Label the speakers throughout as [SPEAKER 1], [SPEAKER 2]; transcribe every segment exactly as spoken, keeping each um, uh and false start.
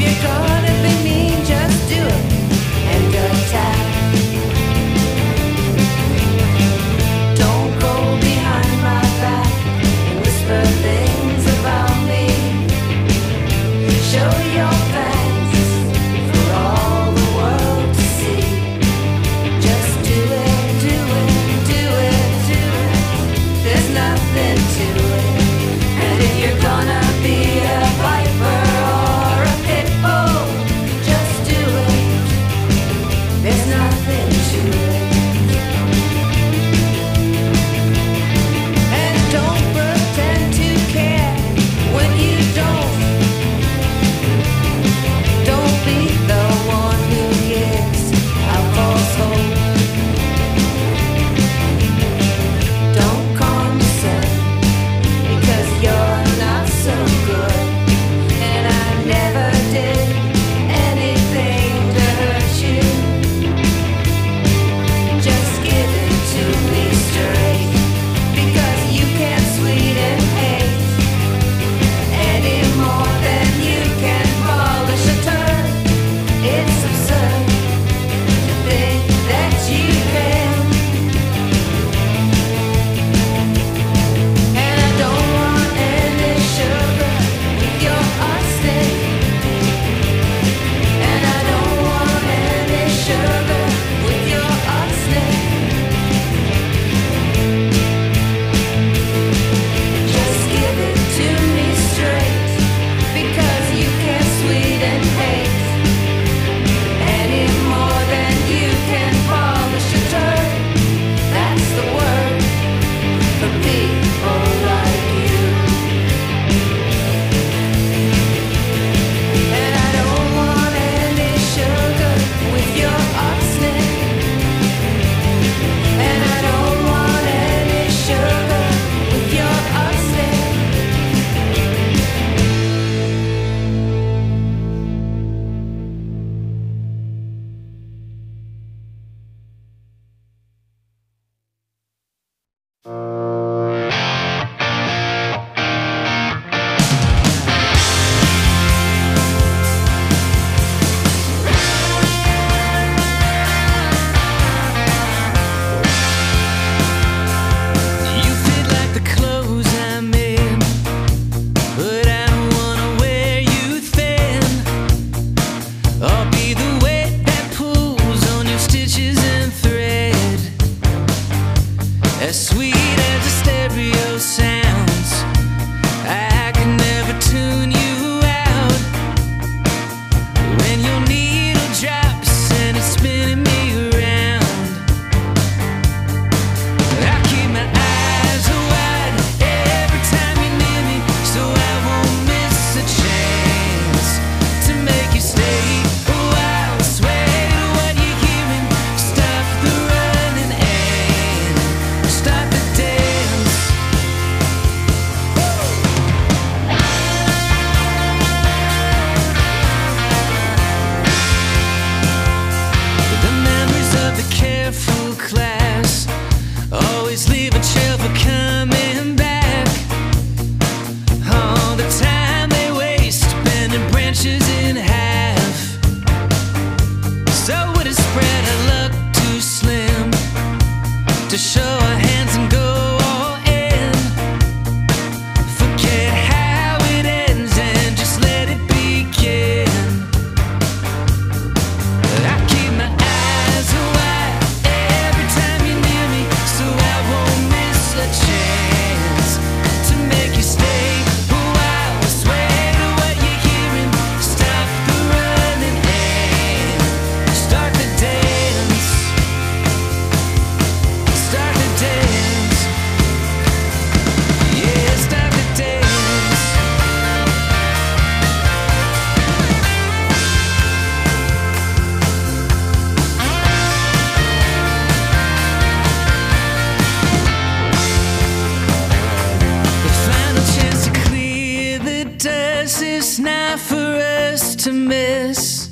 [SPEAKER 1] to miss?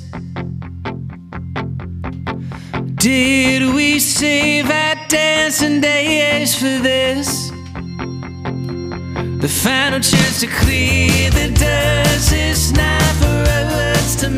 [SPEAKER 1] Did we save our dancing days for this? The final chance to clear the dust. It's not for us to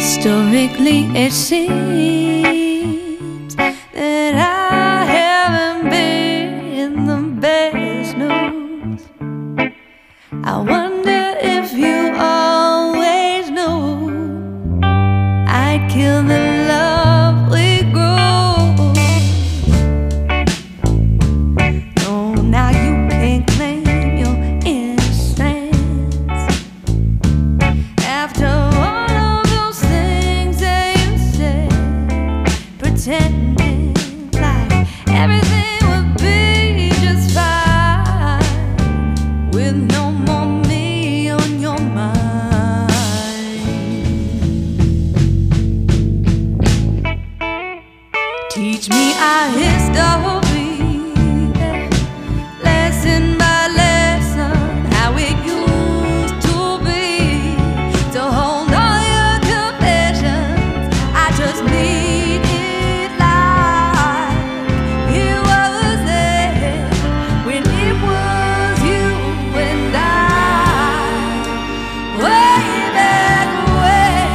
[SPEAKER 1] Historically, it seems that I haven't been the best news. I wonder if you always knew I'd kill the love we grew. No, now you can't claim your innocence after all of those things that you said, pretending like everything would be just fine with no more me on your mind. Teach me our history, lesson by lesson, how it used to be. To hold all your confessions, I just need it like it was there when it was you and I, way back when.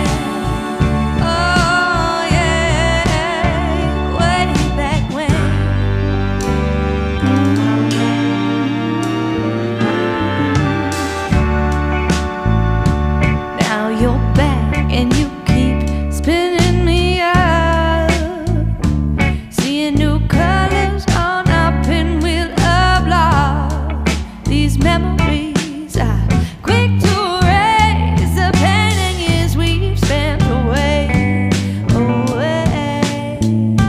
[SPEAKER 1] Oh yeah, way back when. Now you're back and you keep spinning me out, seeing new colors on our pinwheel of love. These memories are quick to erase the pain and years we've spent away, away.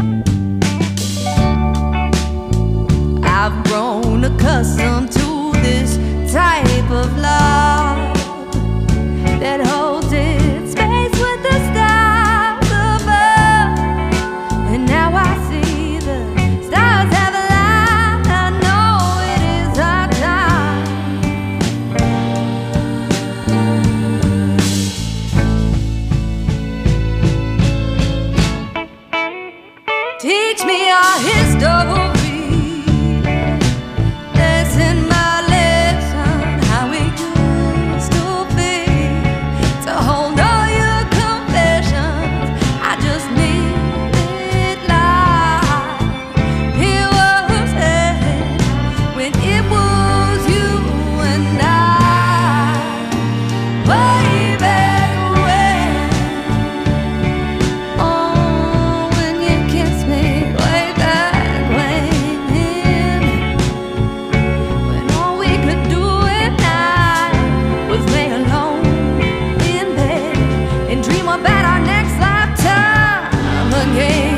[SPEAKER 1] I've grown accustomed to this type of love that holds its space with the stars above. And now I see the stars have aligned. I know it is our time. Teach me our history, lesson by lesson, how it used to be. To hold all your confessions, I just need it like it was there when it was you and I, way back when. Oh, when you kissed me, way back when. When all we could do at night was lay alone in bed and dream about our next lifetime again.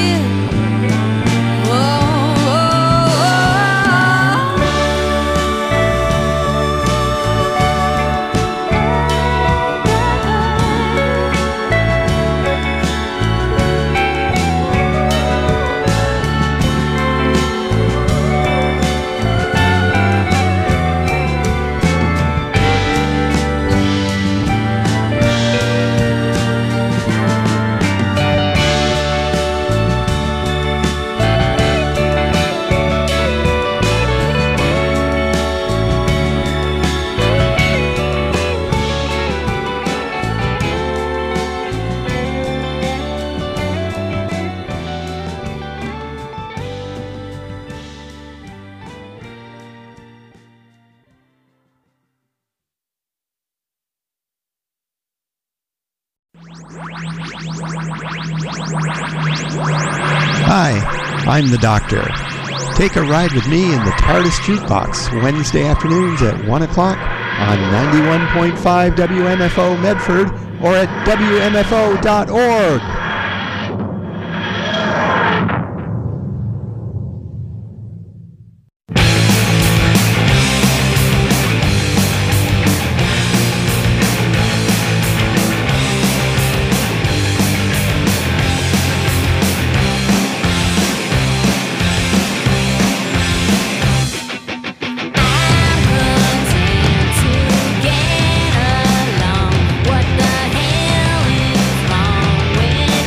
[SPEAKER 2] Hi, I'm the Doctor. Take a ride with me in the TARDIS Jukebox Wednesday afternoons at one o'clock on ninety-one point five W M F O Medford or at W M F O dot org.
[SPEAKER 3] What the hell is wrong with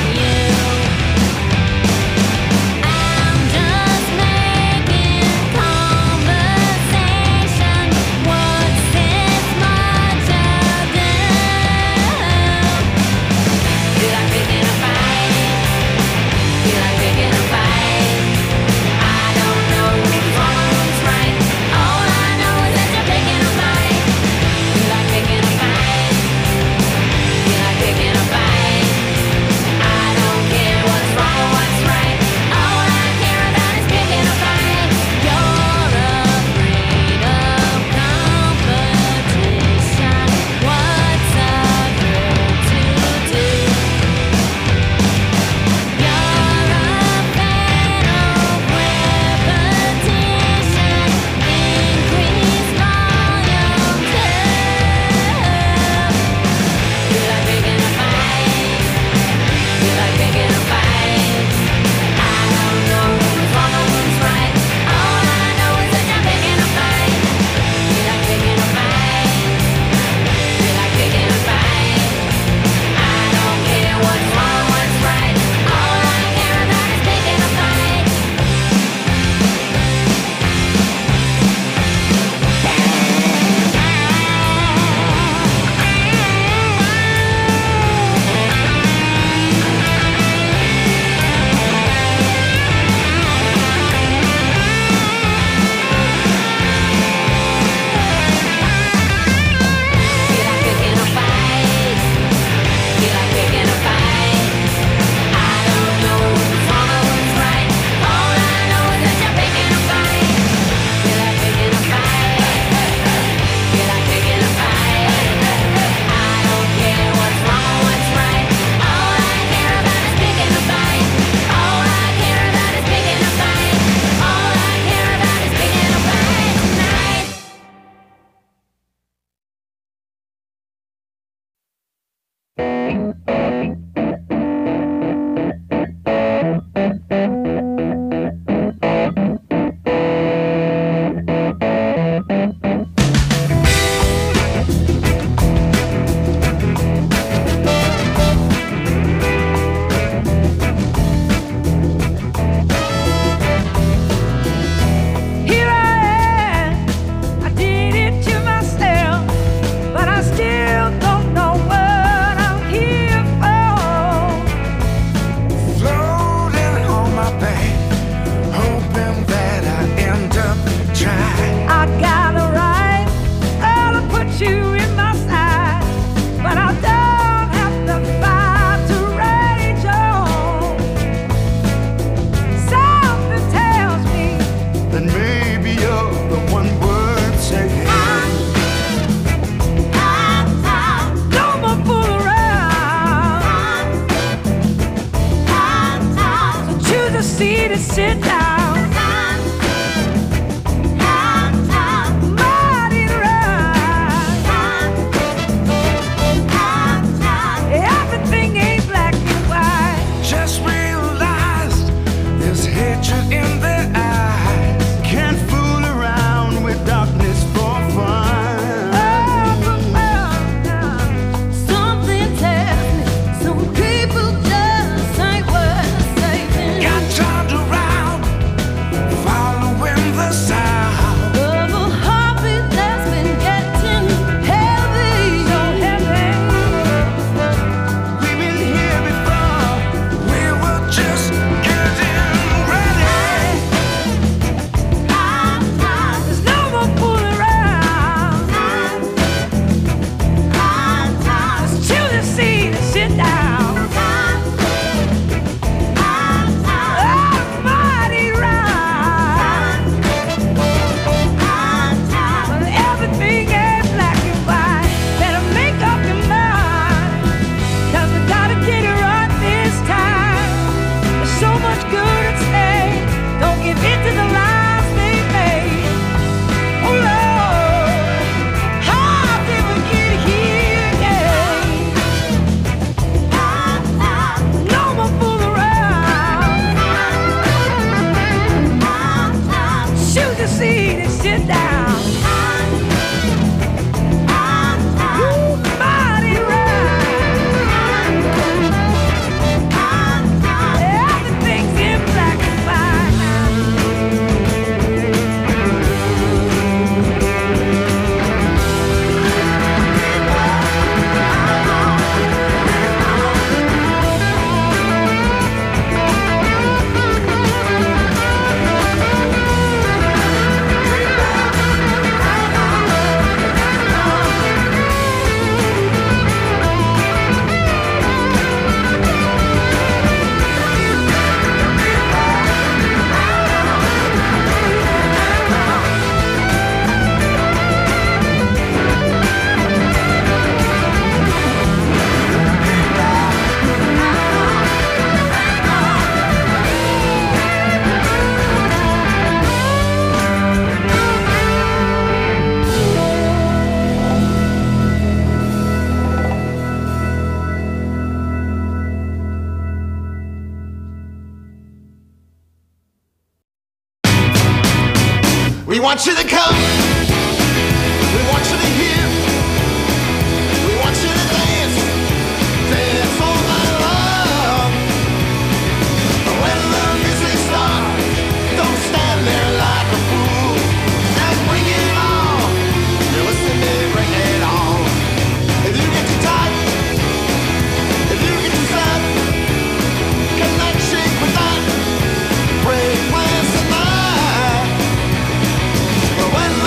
[SPEAKER 1] sit down. Mighty right. Everything ain't black and white.
[SPEAKER 3] Just realized there's hatred in their eyes. Can't fool around with darkness for fun.
[SPEAKER 1] Something tells me some people just ain't worth saving.
[SPEAKER 3] Got turned around, following the sound.
[SPEAKER 1] Of a heartbeat that's been getting heavy, so heavy.
[SPEAKER 3] We've been here before. We were just getting ready.
[SPEAKER 1] There's no more fooling around. Let's choose a seat and sit down. Mighty right. Well, everything ain't black and white. Better make up your mind, 'cause we gotta get it right this time. There's so much good at stake. Don't give in to the lies they made. Oh Lord, how did we get here again? No more fool around. Choose a seat and sit down. Ooh, mighty right. Everything's in black and white now.
[SPEAKER 3] We want you to come. We want you to hear. We want you to dance. Dance all night long. When the music starts, don't stand there like a fool. And bring it on. You listen to me, bring it on. If you get too tight, if you get too sad, cannot shake with that. Break plans tonight. But when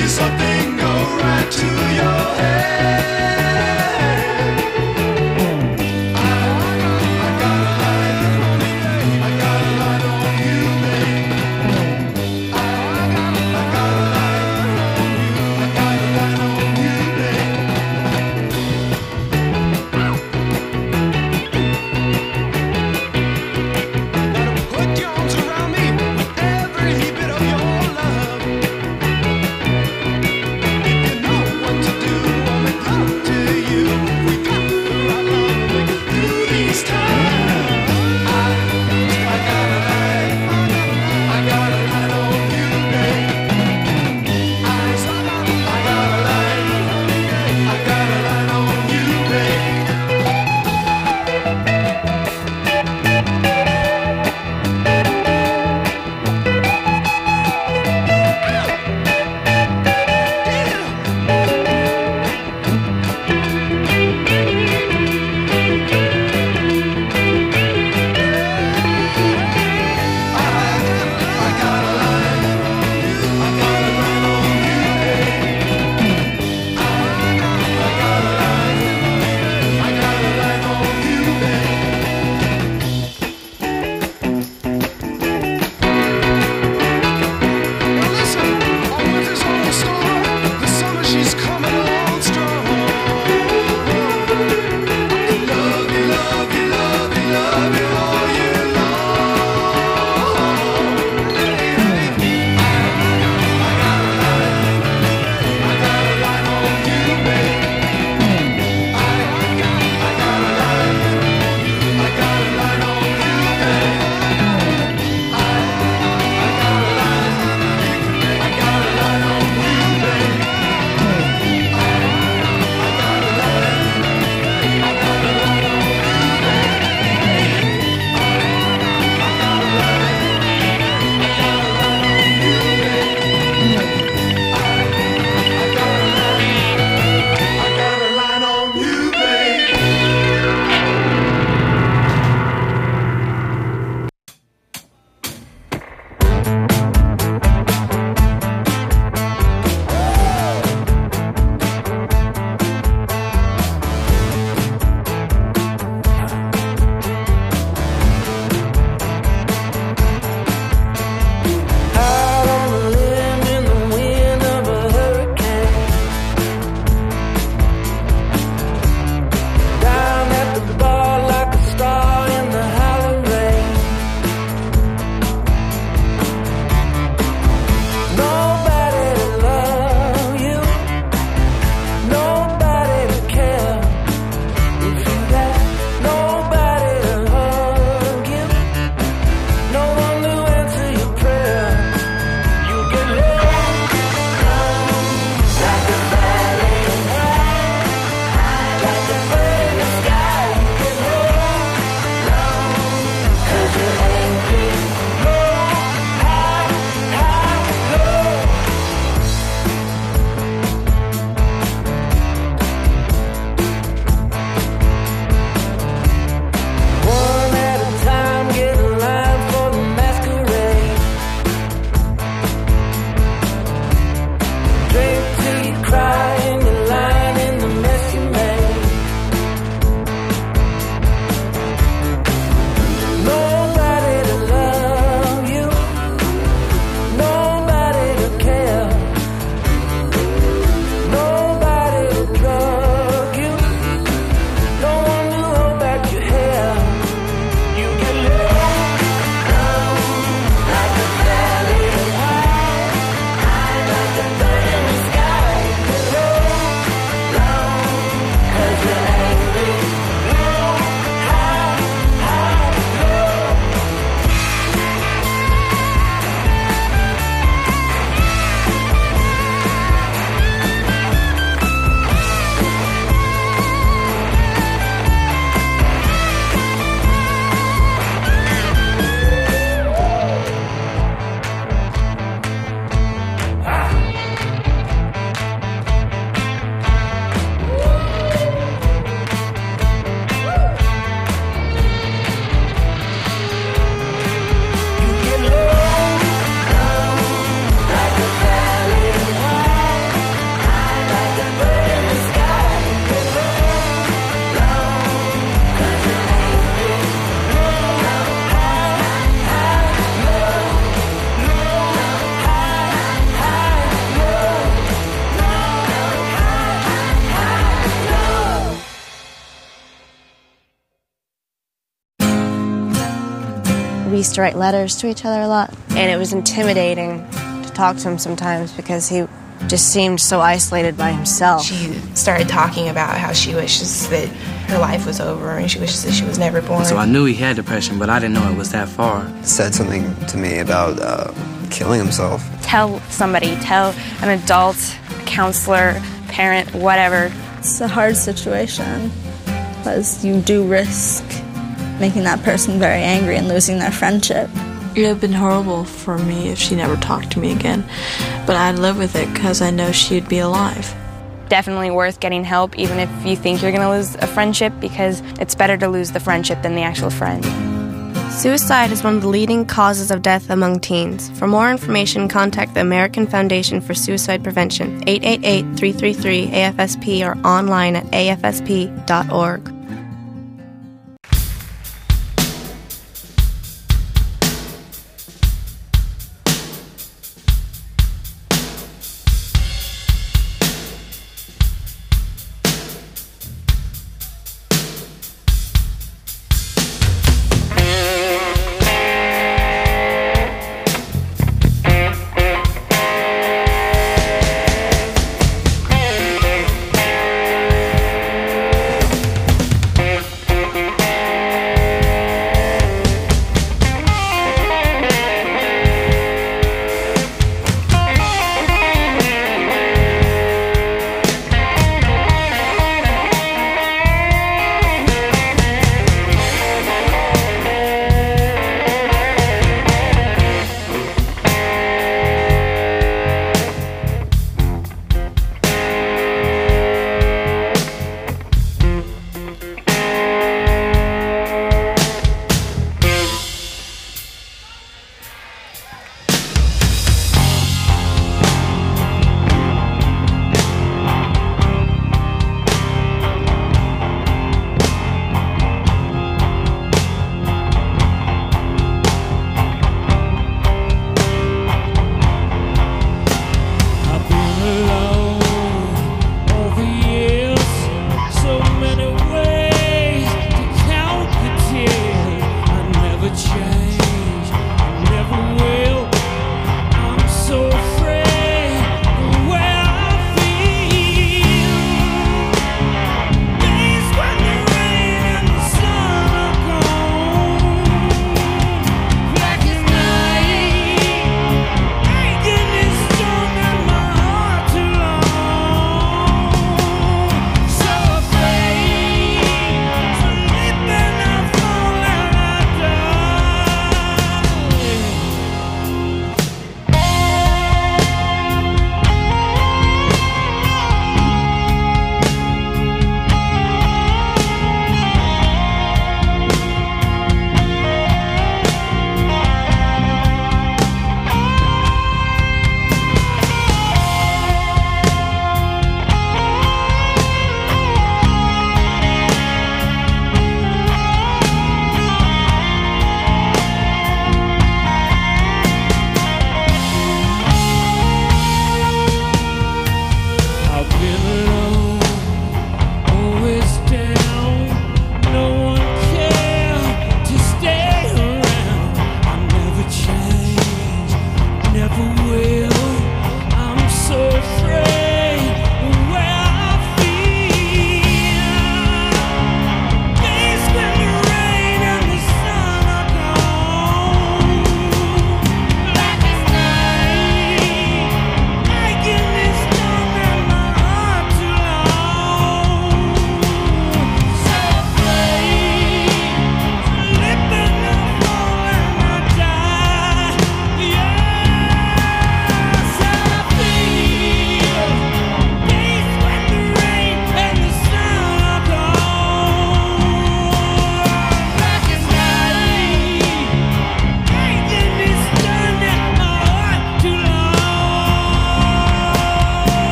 [SPEAKER 3] see something go right to your head. I, I got a light on me, I got a light on you, babe. I, I got a light on you, I got a light on you, babe. Put your arms around me with every bit of your love. If you know what to do, I'll make love to
[SPEAKER 4] used to write letters to each other a lot, and it was intimidating to talk to him sometimes because he just seemed so isolated by himself.
[SPEAKER 5] She started talking about how she wishes that her life was over and she wishes that she was never born.
[SPEAKER 6] So I knew he had depression, but I didn't know it was that far.
[SPEAKER 7] Said something to me about uh, killing himself.
[SPEAKER 4] Tell somebody, tell an adult, a counselor, parent, whatever.
[SPEAKER 8] It's a hard situation because you do risk making that person very angry and losing their friendship.
[SPEAKER 9] It would have been horrible for me if she never talked to me again, but I'd live with it because I know she'd be alive.
[SPEAKER 4] Definitely worth getting help, even if you think you're going to lose a friendship, because it's better to lose the friendship than the actual friend. Suicide is one of the leading causes of death among teens. For more information, contact the American Foundation for Suicide Prevention, eight eight eight, three three three, A F S P, or online at A F S P dot org.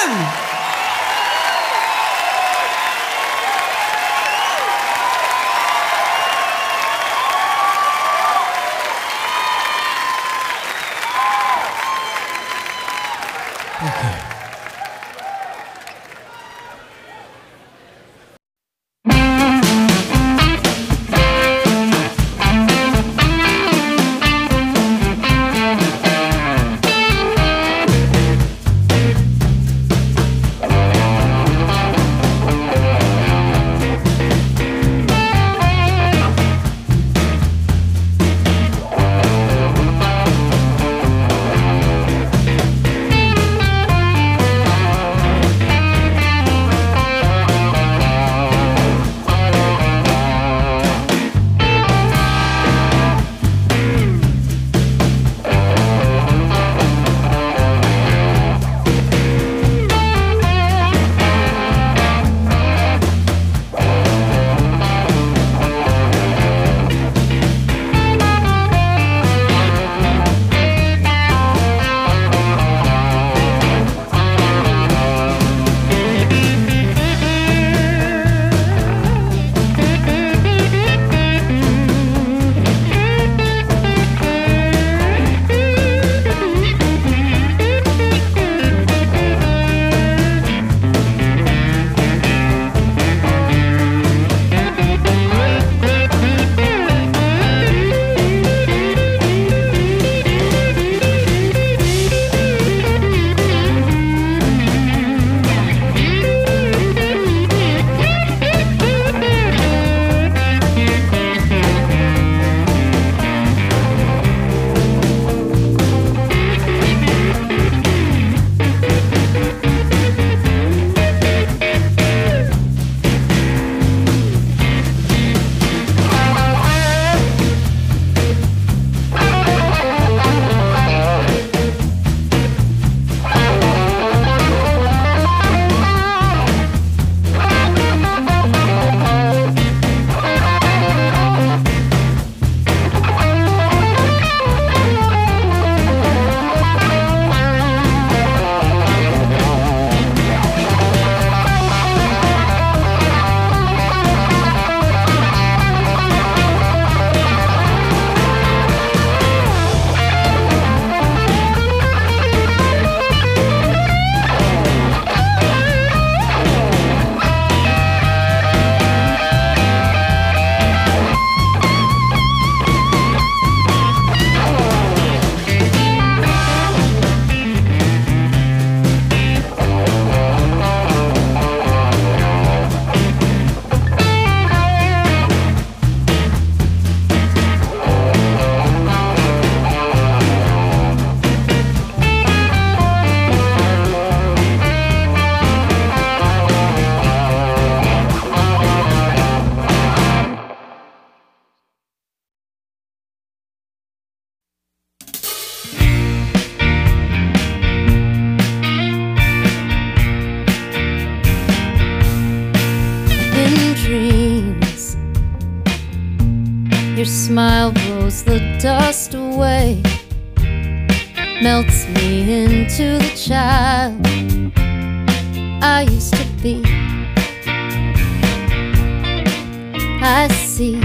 [SPEAKER 10] Gwen!
[SPEAKER 1] Your smile blows the dust away, melts me into the child I used to be. I see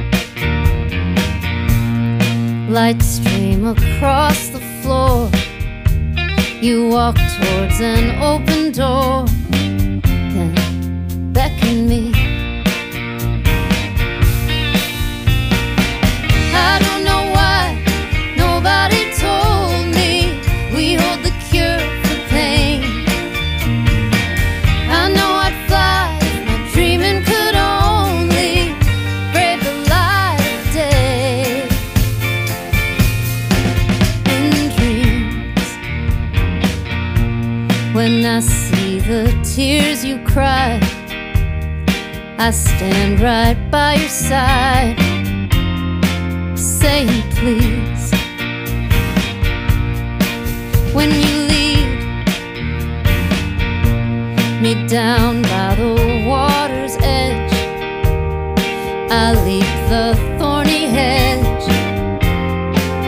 [SPEAKER 1] light stream across the floor. You walk towards an open door, then beckon me. I don't know why nobody told me we hold the cure for pain. I know I'd fly if my dreaming could only brave the light of day. In dreams, when I see the tears you cry, I stand right by your side, saying please. When you lead me down by the water's edge, I leap the thorny hedge,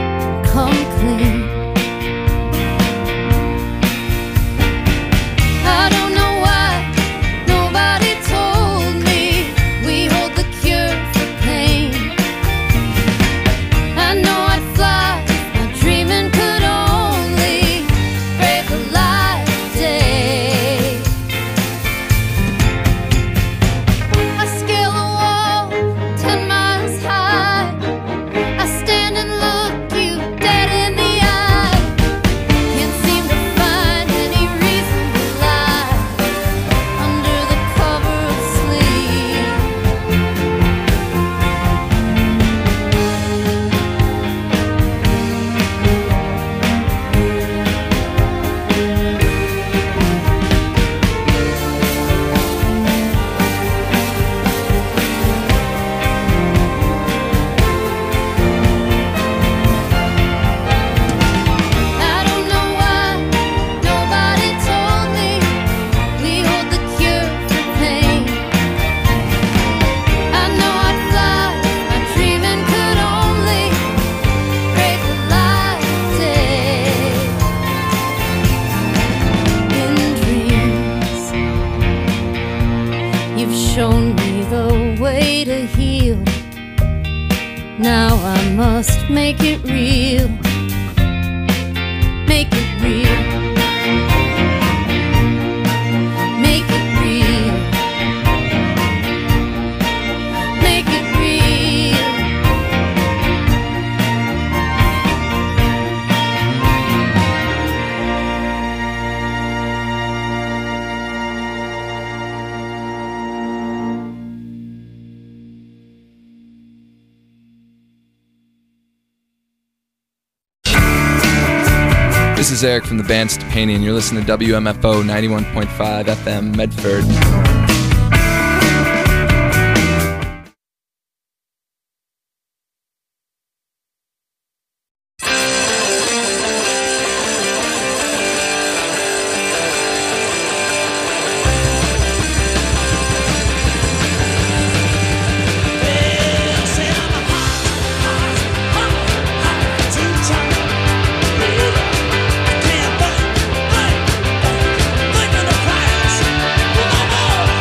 [SPEAKER 1] come clean. make it real. Make it real. Make it real. Make it real.
[SPEAKER 10] This is Eric from the band Stupani, and you're listening to W M F O ninety-one point five F M Medford.
[SPEAKER 3] Thinking of price, well, my boy.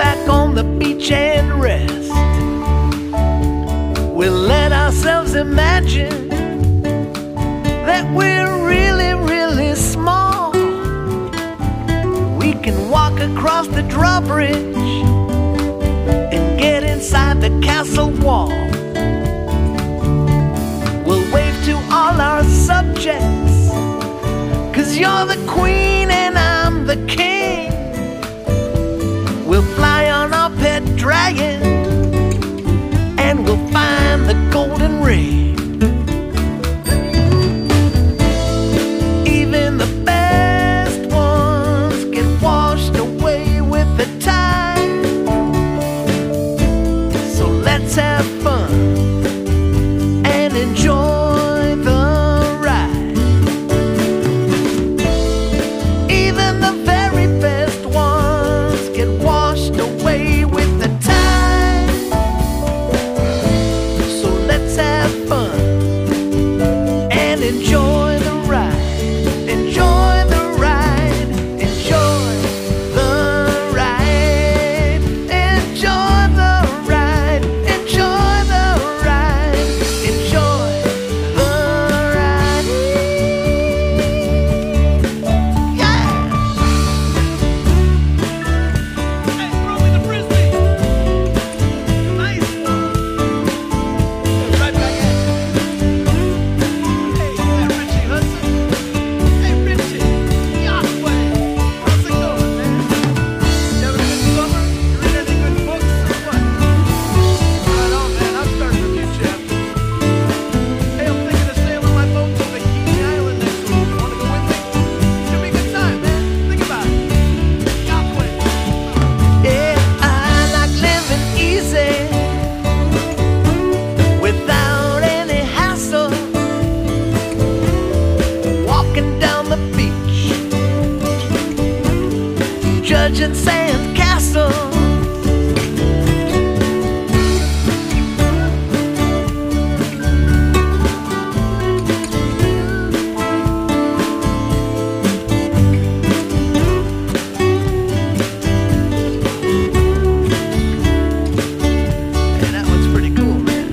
[SPEAKER 3] back on the beach and rest. We'll let ourselves imagine that we're really, really small. We can walk across the drawbridge and get inside the castle wall. We'll wave to all our subjects, 'cause you're the queen and I'm the king. We'll fly on our pet dragon and we'll find the golden ring. Even the best ones get washed away with the tide. So let's have fun and enjoy the ride. Even the very best ones get washed away with the tide. So let's have fun and enjoy the ride. Enjoy the ride. Enjoy the ride. Enjoy the ride. Enjoy the ride. Enjoy the ride. Yeah. Hey, throw me the frisbee. Nice one. Right back at you. Hey, yeah, Richie Hudson. Hey, Richie. Yahweh. How's it going, man? You having a good summer? You read any good books or what? Right on, man. I'm starting a new chapter. Hey, I'm thinking of sailing my boat to Bikini Island next week. You wanna go with me? Should be a good time, man. Think about it. Yahweh. Yeah, I like living easy without any hassle. Walking down the beach, judging sand castles. Yeah, that one's pretty cool, man.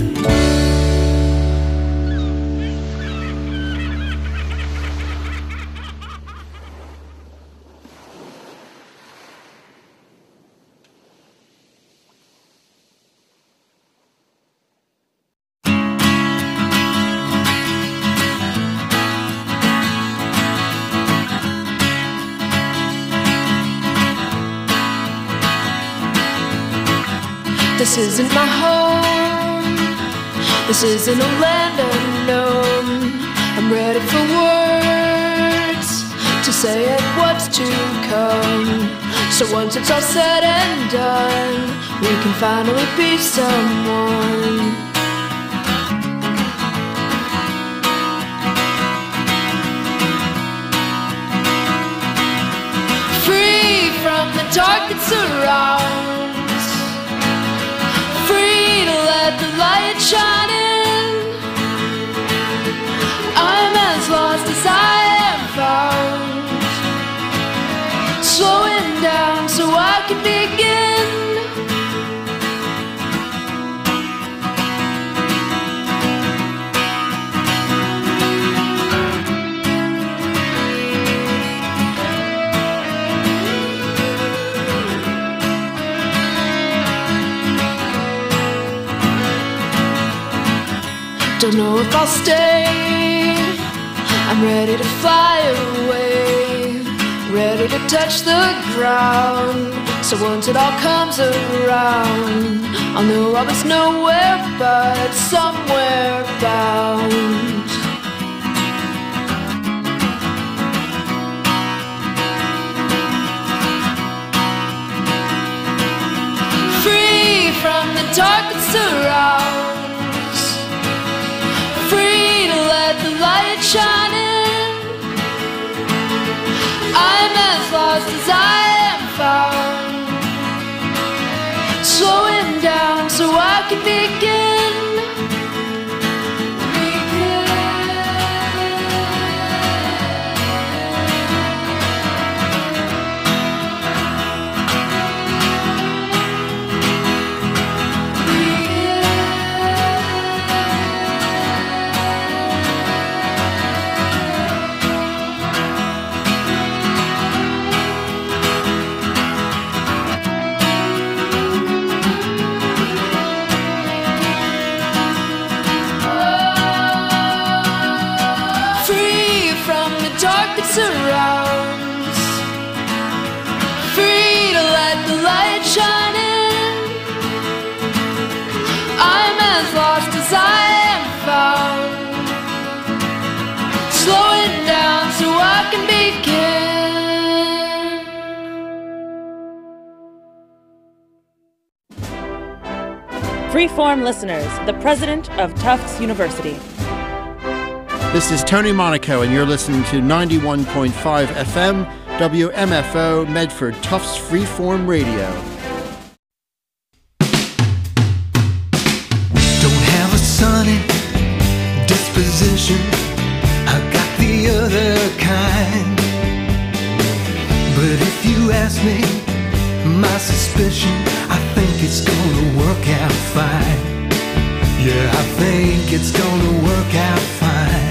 [SPEAKER 11] This isn't my home. This isn't a land unknown. I'm ready for words to say it what's to come. So once it's all said and done, we can finally be someone. Free from the dark that surrounds, free to let the light shine in. I'm as lost as I am found, slowing down so I can begin. Don't know if I'll stay. I'm ready to fly away, ready to touch the ground. So once it all comes around, I'll know I was nowhere but somewhere bound. Free from the dark that surrounds, free to let the light shine in. I'm as lost as I am found, slowing down so I can begin. Begin. weekend.
[SPEAKER 12] Freeform listeners, the president of Tufts University.
[SPEAKER 13] This is Tony Monaco, and you're listening to ninety-one point five F M, W M F O, Medford, Tufts Freeform Radio.
[SPEAKER 3] Don't have a sunny disposition, I got the other kind. But if you ask me, my suspicion, I think it's gonna work out fine. Yeah, I think it's gonna work out fine.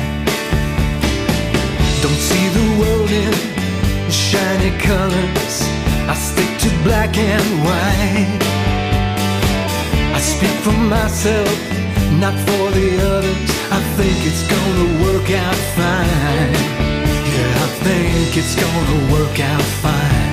[SPEAKER 3] Don't see the world in shiny colors, I stick to black and white. I speak for myself, not for the others. I think it's gonna work out fine. Yeah, I think it's gonna work out fine.